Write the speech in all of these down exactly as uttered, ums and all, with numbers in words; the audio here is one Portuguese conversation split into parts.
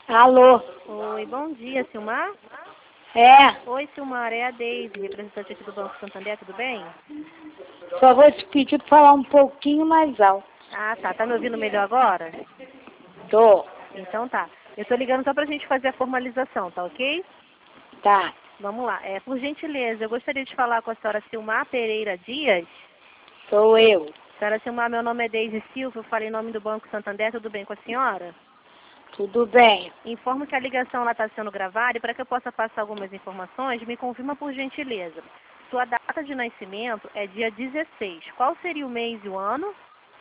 Alô? Oi, bom dia, Silmar? É, Oi, Silmar, é a Deise, representante aqui do Banco Santander, tudo bem? só vou te pedir para falar um pouquinho mais alto. Ah, tá. Tá me ouvindo melhor agora? Tô, Então tá. Eu tô ligando só pra gente fazer a formalização, tá ok? tá, Vamos lá. É, por gentileza, eu gostaria de falar com a senhora Silmar Pereira Dias. sou eu. Senhora Silmar, meu nome é Deise Silva, eu falei em nome do Banco Santander, tudo bem com a senhora? Tudo bem. Informo que a ligação está sendo gravada e para que eu possa passar algumas informações, me confirma por gentileza. Sua data de nascimento é dia dezesseis. Qual seria o mês e o ano?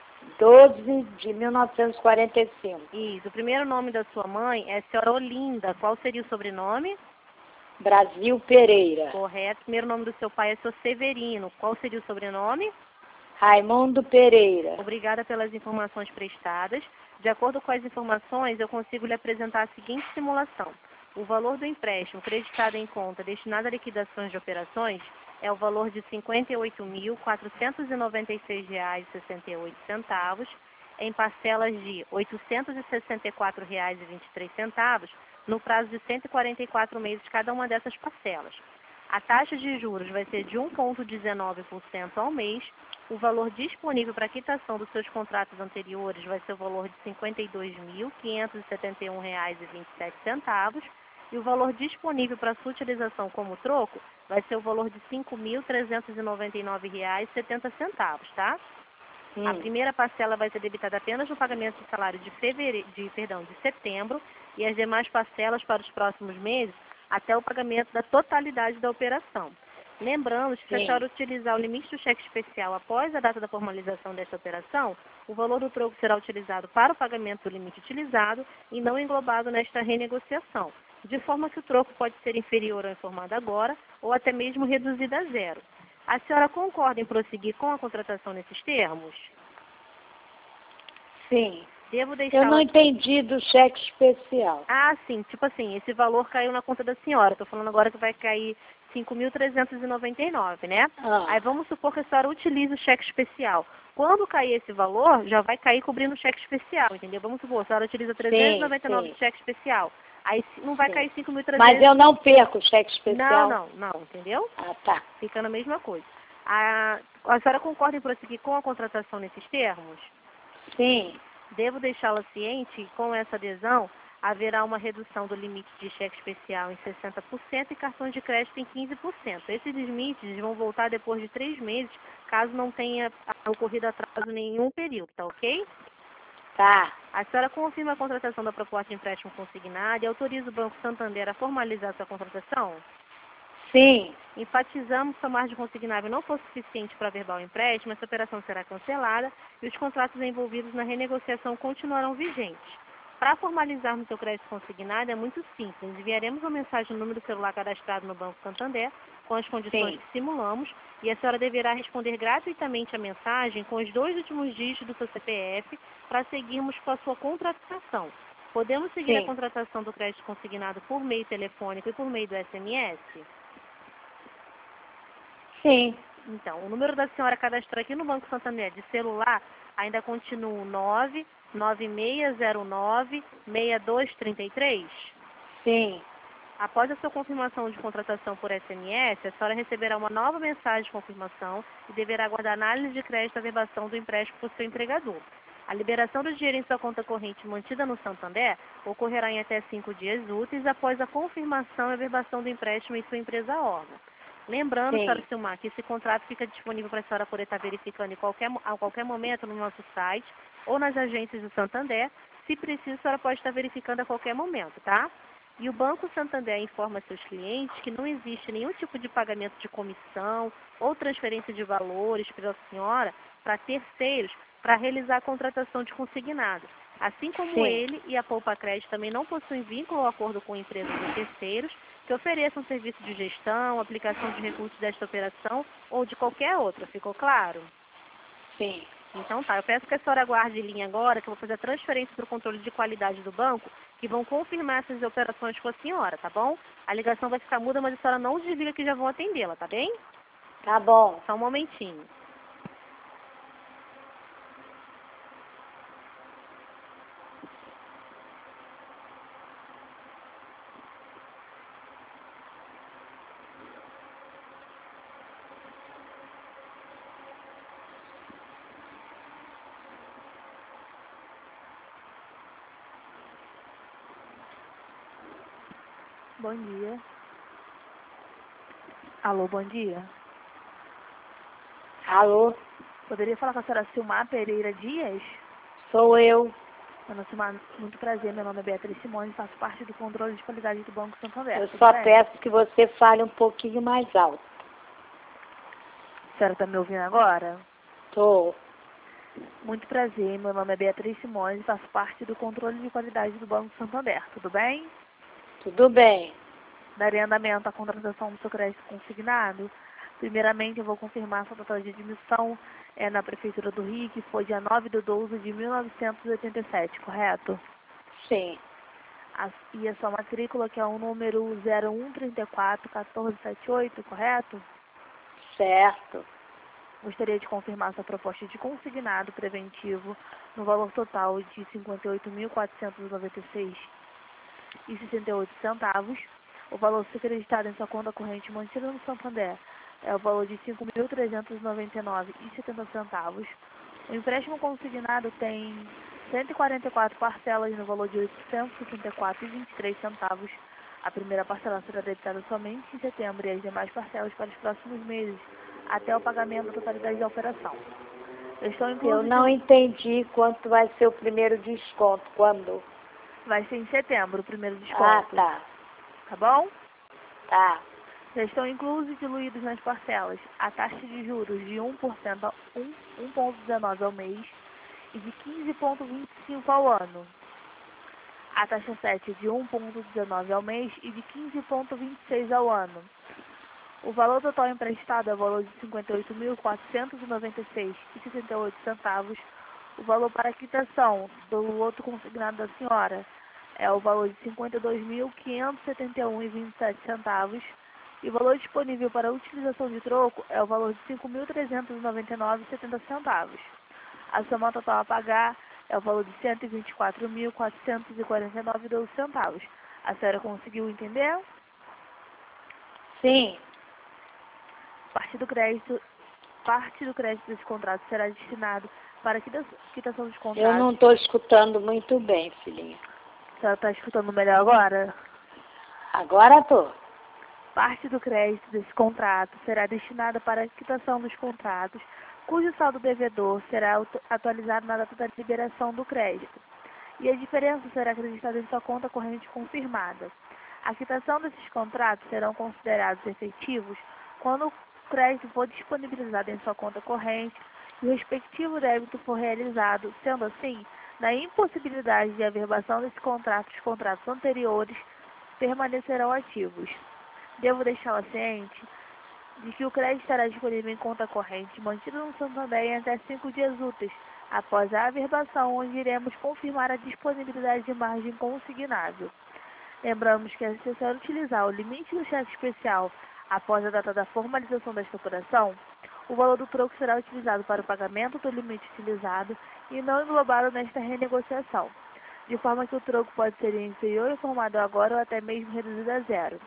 doze de mil novecentos e quarenta e cinco. Isso. O primeiro nome da sua mãe é senhora Olinda. Qual seria o sobrenome? Brasil Pereira. Correto. O primeiro nome do seu pai é seu Severino. Qual seria o sobrenome? Raimundo Pereira. Obrigada pelas informações prestadas. De acordo com as informações, eu consigo lhe apresentar a seguinte simulação. O valor do empréstimo creditado em conta destinado a liquidações de operações é o valor de cinquenta e oito mil, quatrocentos e noventa e seis reais e sessenta e oito centavos, em parcelas de oitocentos e sessenta e quatro reais e vinte e três centavos, no prazo de cento e quarenta e quatro meses cada uma dessas parcelas. A taxa de juros vai ser de um vírgula dezenove por cento ao mês. O valor disponível para quitação dos seus contratos anteriores vai ser o valor de cinquenta e dois mil, quinhentos e setenta e um reais e vinte e sete centavos. E o valor disponível para sua utilização como troco vai ser o valor de cinco mil, trezentos e noventa e nove reais e setenta centavos, tá? Hum. A primeira parcela vai ser debitada apenas no pagamento do salário de, fevere... de, perdão, de setembro e as demais parcelas para os próximos meses até o pagamento da totalidade da operação. Lembrando que se a Sim. senhora utilizar o limite do cheque especial após a data da formalização desta operação, o valor do troco será utilizado para o pagamento do limite utilizado e não englobado nesta renegociação, de forma que o troco pode ser inferior ao informado agora ou até mesmo reduzido a zero. A senhora concorda em prosseguir com a contratação nesses termos? Sim. Devo Eu deixar... não entendi do cheque especial. Ah, sim. Tipo assim, esse valor caiu na conta da senhora. Estou falando agora que vai cair cinco mil trezentos e noventa e nove, né? Ah. Aí vamos supor que a senhora utilize o cheque especial. Quando cair esse valor, já vai cair cobrindo o cheque especial, entendeu? Vamos supor, a senhora utiliza trezentos e noventa e nove sim. de cheque especial. Aí não vai Sim. cair cinco mil e trezentos. Mas eu não perco o cheque especial? Não, não, não, entendeu? Ah, tá. Fica na mesma coisa. A, a senhora concorda em prosseguir com a contratação nesses termos? Sim. Devo deixá-la ciente que com essa adesão haverá uma redução do limite de cheque especial em sessenta por cento e cartões de crédito em quinze por cento. Esses limites vão voltar depois de três meses, caso não tenha ocorrido atraso em nenhum período, tá ok? Tá. A senhora confirma a contratação da proposta de empréstimo consignado e autoriza o Banco Santander a formalizar sua contratação? Sim. Enfatizamos que se a margem consignável não for suficiente para averbar o empréstimo, essa operação será cancelada e os contratos envolvidos na renegociação continuarão vigentes. Para formalizarmos seu crédito consignado é muito simples. Enviaremos uma mensagem no número do celular cadastrado no Banco Santander com as condições Sim. que simulamos e a senhora deverá responder gratuitamente a mensagem com os dois últimos dígitos do seu C P F para seguirmos com a sua contratação. Podemos seguir Sim. a contratação do crédito consignado por meio telefônico e por meio do S M S? Sim. Então, o número da senhora cadastrado aqui no Banco Santander de celular ainda continua nove nove seis zero nove, seis dois três três? Sim. Após a sua confirmação de contratação por S M S, a senhora receberá uma nova mensagem de confirmação e deverá aguardar análise de crédito e averbação do empréstimo por seu empregador. A liberação do dinheiro em sua conta corrente mantida no Santander ocorrerá em até cinco dias úteis após a confirmação e averbação do empréstimo em sua empresa órgão. Lembrando, Sim. senhora Silmar, que esse contrato fica disponível para a senhora poder estar verificando em qualquer, a qualquer momento no nosso site ou nas agências do Santander. Se preciso, a senhora pode estar verificando a qualquer momento, tá? E o Banco Santander informa seus clientes que não existe nenhum tipo de pagamento de comissão ou transferência de valores pela senhora para terceiros para realizar a contratação de consignado. Assim como Sim. ele e a Poupa Crédito também não possuem vínculo ou acordo com empresas ou terceiros que ofereçam serviço de gestão, aplicação de recursos desta operação ou de qualquer outra. Ficou claro? Sim. Então tá, eu peço que a senhora aguarde em linha agora, que eu vou fazer a transferência para o controle de qualidade do banco, que vão confirmar essas operações com a senhora, tá bom? A ligação vai ficar muda, mas a senhora não desliga que já vão atendê-la, tá bem? Tá bom. Só um momentinho. Bom dia. Alô, bom dia. Alô, Poderia falar com a senhora Silmar Pereira Dias? sou eu. Dona Silmar, muito prazer. Meu nome é Beatriz Simões, faço parte do controle de qualidade do Banco Santander. Eu Tudo só bem? peço que você fale um pouquinho mais alto. A senhora está me ouvindo agora? Tô. Muito prazer. Meu nome é Beatriz Simões, faço parte do controle de qualidade do Banco Santander. Tudo bem? Tudo bem. Darei andamento à contratação do seu crédito consignado. Primeiramente, eu vou confirmar sua data de admissão é, na Prefeitura do Rio, que foi dia nove de doze de mil novecentos e oitenta e sete, correto? Sim. A, e a sua matrícula, que é o número zero um três quatro um quatro sete oito, correto? Certo. Gostaria de confirmar sua proposta de consignado preventivo no valor total de cinquenta e oito mil quatrocentos e noventa e seis reais e sessenta e oito centavos. O valor a ser acreditado em sua conta corrente mantida no Santander é o valor de cinco mil trezentos e noventa e nove reais e setenta centavos. O empréstimo consignado tem cento e quarenta e quatro parcelas no valor de oitocentos e sessenta e quatro reais e vinte e três centavos. A primeira parcela será debitada somente em setembro e as demais parcelas para os próximos meses, até o pagamento da totalidade da operação. Estão Eu inclusos não de... entendi quanto vai ser o primeiro desconto. Quando? Vai ser em setembro o primeiro Ah, desconto. tá. Tá bom? Tá. Já estão inclusos e diluídos nas parcelas a taxa de juros de um por cento a um vírgula dezenove ao mês e de quinze vírgula vinte e cinco ao ano. A taxa sete de um vírgula dezenove ao mês e de quinze vírgula vinte e seis ao ano. O valor total emprestado é o valor de cinquenta e oito mil quatrocentos e noventa e seis reais e sessenta e oito centavos. O valor para a quitação do outro consignado da senhora é o valor de cinquenta e dois mil quinhentos e setenta e um reais e vinte e sete centavos. E o valor disponível para utilização de troco é o valor de cinco mil trezentos e noventa e nove reais e setenta centavos. A soma total a pagar é o valor de cento e vinte e quatro mil quatrocentos e quarenta e nove reais e doze centavos. A senhora conseguiu entender? Sim. Parte do crédito, parte do crédito desse contrato será destinado para a quita- quitação dos Eu contratos. não estou escutando muito bem, filhinha. A senhora está escutando melhor agora? Agora tô. Parte do crédito desse contrato será destinada para a quitação dos contratos, cujo saldo devedor será auto- atualizado na data da liberação do crédito. E a diferença será acreditada em sua conta corrente confirmada. A quitação desses contratos serão considerados efetivos quando o crédito for disponibilizado em sua conta corrente e o respectivo débito for realizado. Sendo assim, na impossibilidade de averbação desse contrato, os contratos anteriores permanecerão ativos. Devo deixá-la ciente de que o crédito estará disponível em conta corrente mantido no Santander em até cinco dias úteis após a averbação, onde iremos confirmar a disponibilidade de margem consignável. Lembramos que, se a senhora utilizar o limite do cheque especial após a data da formalização desta operação, o valor do troco será utilizado para o pagamento do limite utilizado e não englobado nesta renegociação, de forma que o troco pode ser inferior informado agora ou até mesmo reduzido a zero.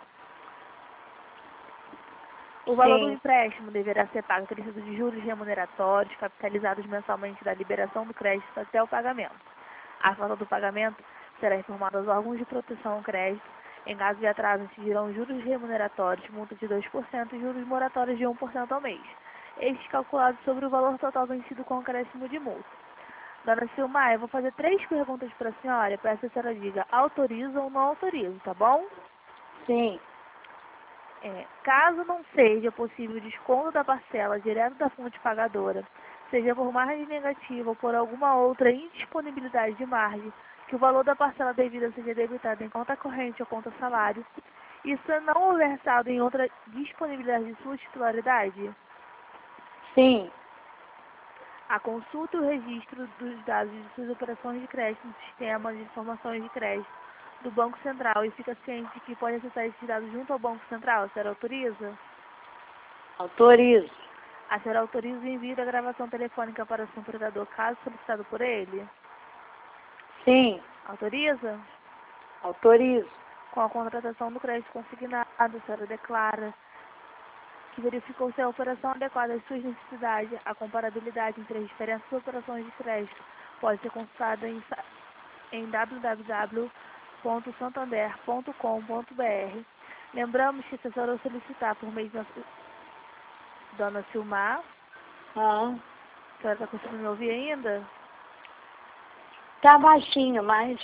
O valor do Sim. empréstimo deverá ser pago acrescido de juros remuneratórios, capitalizados mensalmente da liberação do crédito até o pagamento. A falta do pagamento será informada aos órgãos de proteção ao crédito. Em caso de atraso, incidirão juros remuneratórios, multa de dois por cento e juros moratórios de um por cento ao mês. Estes calculados sobre o valor total vencido com acréscimo de multa. Dona Silmar, eu vou fazer três perguntas para a senhora. Peço que a senhora diga autoriza ou não autoriza, tá bom? Sim. É, caso não seja possível o desconto da parcela direto da fonte pagadora, seja por margem negativa ou por alguma outra indisponibilidade de margem, que o valor da parcela devida seja debitado em conta corrente ou conta salário, isso não houver saldo em outra disponibilidade de sua titularidade, Sim. a consulta e o registro dos dados de suas operações de crédito no sistema de informações de crédito do Banco Central e fica ciente de que pode acessar esses dados junto ao Banco Central. A senhora autoriza? Autorizo. A senhora autoriza o envio da gravação telefônica para o seu empregador caso solicitado por ele? Sim. Autoriza? Autorizo. Com a contratação do crédito consignado, a senhora declara que verificou se a operação adequada às suas necessidades. A comparabilidade entre as diferentes operações de crédito pode ser consultada em, sa- em w w w ponto santander ponto com ponto br. Lembramos que se a senhora solicitar por meio da Dona Silmar, Ah, a senhora está conseguindo me ouvir ainda? tá baixinho, mas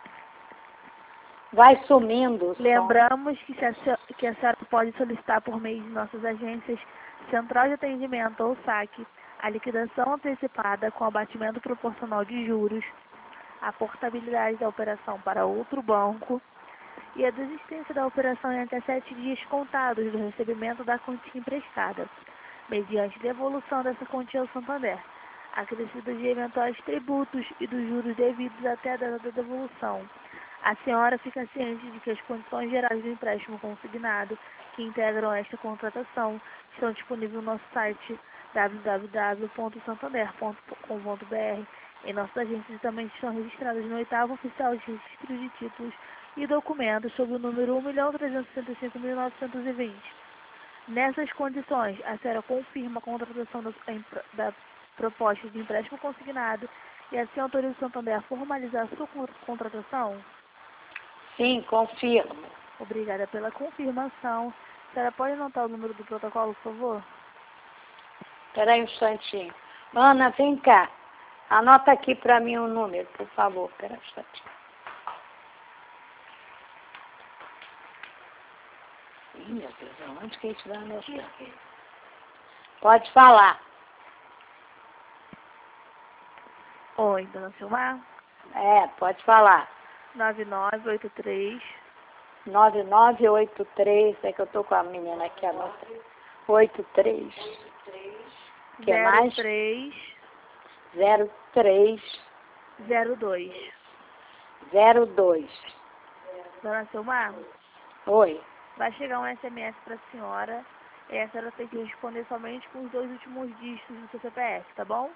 vai sumindo o som. Lembramos que, se a, se- que a senhora pode solicitar por meio de nossas agências Central de Atendimento ou saque a liquidação antecipada com abatimento proporcional de juros, a portabilidade da operação para outro banco e a desistência da operação em até sete dias contados do recebimento da quantia emprestada, mediante devolução dessa quantia ao Santander, acrescido de eventuais tributos e dos juros devidos até a data da devolução. A senhora fica ciente de que as condições gerais do empréstimo consignado que integram esta contratação estão disponíveis no nosso site w w w ponto santander ponto com ponto br. Em nossas agências também estão registradas no oitavo oficial de registro de títulos e documentos sob o número um milhão trezentos e sessenta e cinco mil novecentos e vinte. Nessas condições, a senhora confirma a contratação da, da proposta de empréstimo consignado e assim autoriza o Santander a formalizar a sua contratação? Sim, confirmo. Obrigada pela confirmação. A senhora pode anotar o número do protocolo, por favor? Espera aí um instantinho. Ana, vem cá. Anota aqui para mim o número, por favor. Espera um instantinho. Ih, meu Deus, onde que a gente vai anotar? Pode falar. Oi, Dona Silmar. É, pode falar. nove nove oito três nove nove oito três, é que eu tô com a menina aqui, anota. oito três. Que mais? três zero três zero dois. zero dois. Dona Silmar, Oi. vai chegar um S M S para a senhora e a senhora tem que responder somente com os dois últimos dígitos do seu C P F, tá bom?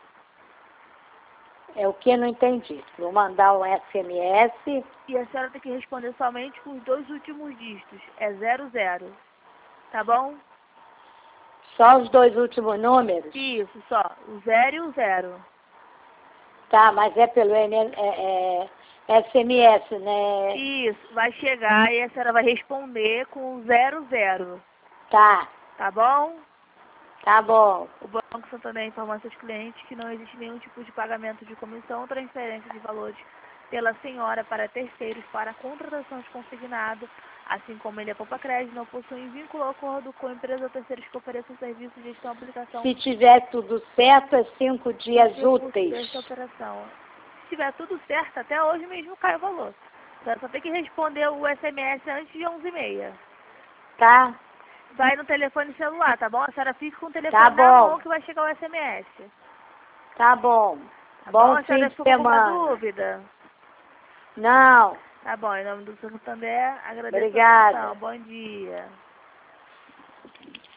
É o que eu não entendi. Vou mandar um S M S. E a senhora tem que responder somente com os dois últimos dígitos, é zero zero, tá bom? Só os dois últimos números? Isso, só, o zero e o zero. Tá, mas é pelo N L, é, é S M S, né? Isso, vai chegar e a senhora vai responder com o zero zero, Tá, tá bom? tá bom. O Banco Santander informa aos seus clientes que não existe nenhum tipo de pagamento de comissão ou transferência de valores pela senhora para terceiros para a contratação de consignado, assim como ele é poupa crédito, não possui vínculo ou acordo com empresa ou terceiros que ofereçam serviço de gestão e aplicação Se tiver tudo certo, é cinco dias recursos úteis. desta operação. Se tiver tudo certo, até hoje mesmo cai o valor. Então, só tem que responder o S M S antes de onze e meia. Tá? Vai no telefone celular, tá bom? A senhora fica com o telefone Tá na bom. mão que vai chegar o S M S. Tá bom. Tá Bom bom? A fim senhora de ficou com semana. alguma dúvida? Não. Tá bom, em nome do Santander, agradeço Obrigada. a atenção. Bom dia.